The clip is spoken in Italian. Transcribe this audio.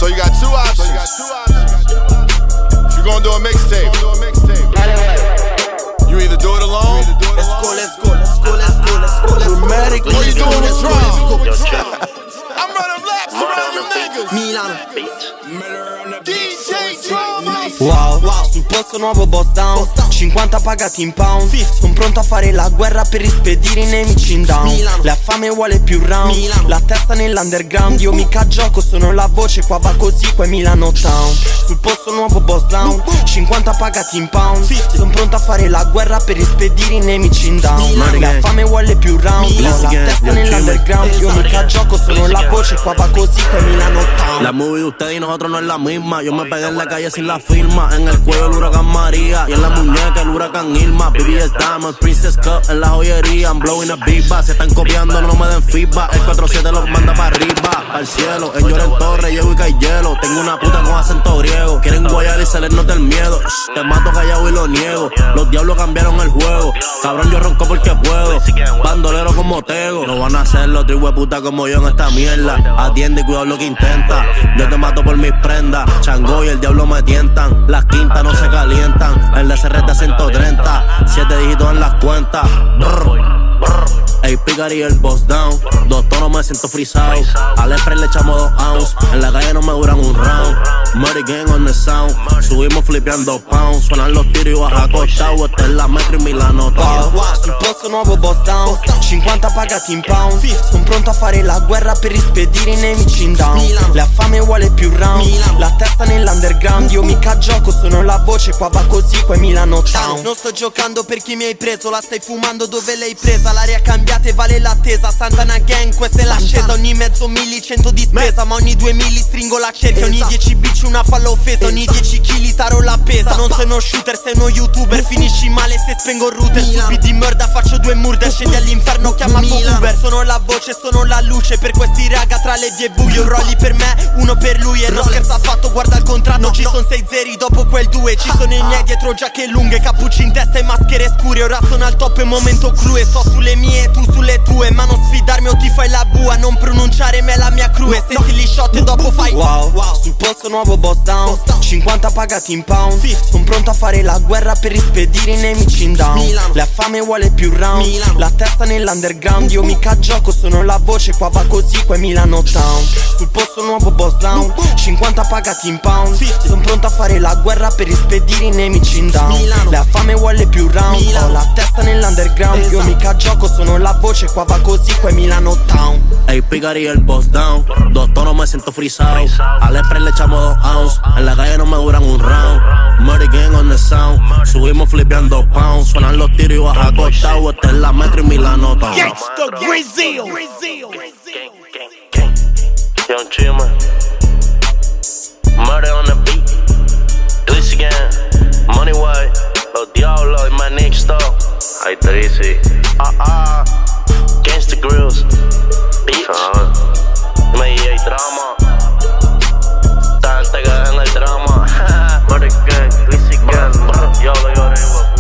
So you got two options. If you're gonna do a mixtape, you either do it alone. Let's go. Dramatic. Or you doing it wrong. I'm running laps around you niggas. Milano. DJ Drama. Wow, sul posto nuovo boss down 50 pagati in pound. Sono pronto a fare la guerra per rispedire i nemici in down. La fame vuole più round. La testa nell'underground. Io mica gioco, sono la voce. Qua va così, qua è Milano Town. Sul posto nuovo boss down 50 pagati in pound. Sono pronto a fare la guerra per rispedire i nemici in down. La fame vuole più round. La testa nell'underground. Io mica gioco, sono la voce. Qua va così, qua è Milano Town. La movie de ustedes y nosotros no es la misma. Yo me pegué en la calle sin la firma. En el cuello el huracán María y en la muñeca el huracán Irma. BBS Diamond, Princess Cup en la joyería. I'm blowing a biba. Se están copiando, no me den feedback. El 4-7 los manda para arriba, al cielo. En Lloren Torre, llego y cae hielo. Tengo una puta con acento griego. Quieren guayar y se les nota el miedo. Te mato callado y lo niego. Los diablos cambiaron el juego. Cabrón, yo ronco porque puedo. Bandolero como Tego. No van a hacerlo otro hueputa como yo en esta mierda. Atiende y cuidado lo que intenta. Yo te mato por mis prendas. Chango y el diablo me tientan. Las quintas no se calientan. El DCR de 130. 7 dígitos en las cuentas. Ey, Picari el boss down. 2 tonos me siento frisado. Al spray le echamos 2 ounce. En la calle no me duran un round. Murray Gang on the sound. Subimos flipeando pounds. Suenan los tiros y baja acostado. Esta es la Metro y Milano Town. Sul posto nuovo boss down 50 pagati in pound. Sono pronto a fare la guerra per rispedire i nemici in down. La fame vuole più round. La testa nell'underground. Io mica gioco, sono la voce. Qua va così, qua è Milano Town. Non sto giocando per chi mi hai preso. La stai fumando dove l'hai presa. L'aria cambiata e vale l'attesa. Santana Gang, questa è l'ascesa. Ogni mezzo milli, 100 di spesa. Ma ogni 2 milli stringo la cerchia. Ogni 10 bitch una falla offesa. Ogni 10 kg taro la pesa. Non sei uno shooter, sei uno youtuber. Finisci male se spengo il router. Subi di merda, faccio 2 murder. Scendi all'inferno, chiamato Uber. Sono la voce, sono la luce. Per questi raga tra le vie buio. Rolli per me, uno per lui. E non scherzo affatto, guarda il contratto. Ci sono 6 zeri dopo quel 2. Ci sono i miei dietro giacche lunghe. Cappucci in testa e maschere scure. Ora sono al top, è momento cru. E sto sulle mie, tu sulle tue. Ma non sfidarmi o ti fai la bua. Non pronunciare me la mia crew. E senti gli shot e dopo fai wow. Sul posto nuovo boss down 50 pagati in pound. Sono pronto a fare la guerra per rispedire i nemici in down. La fame vuole più round. La testa nell'underground. Io mica gioco, sono la voce. Qua va così, qua è Milano Town. Sul posto nuovo boss down 50 pagati in pound. Sono pronto a fare la guerra per rispedire i nemici in down. La fame vuole più round. Ho la testa nell'underground. Io mica gioco, sono la voce. Qua va così, qua è Milano Town. Ey, Picari el boss down. 2 tonos me siento frisado. Al spray le echamos 2 ounce. En la calle no me duran un round. Murray Gang on the sound. Subimos flipeando pounds. Suenan los tiros y baja acostado. Esta es la Metro y Milano Town. Gangsta Grizzle. Young Chima, Murder on the beat, Glitzy Gang, Money White, Los Diablos y my Nick Stock. Ay, Tracy, Gangsta Grills, bitch, me y drama, tanta que en el drama. Murder Gang, Glitzy Gang, Diablo y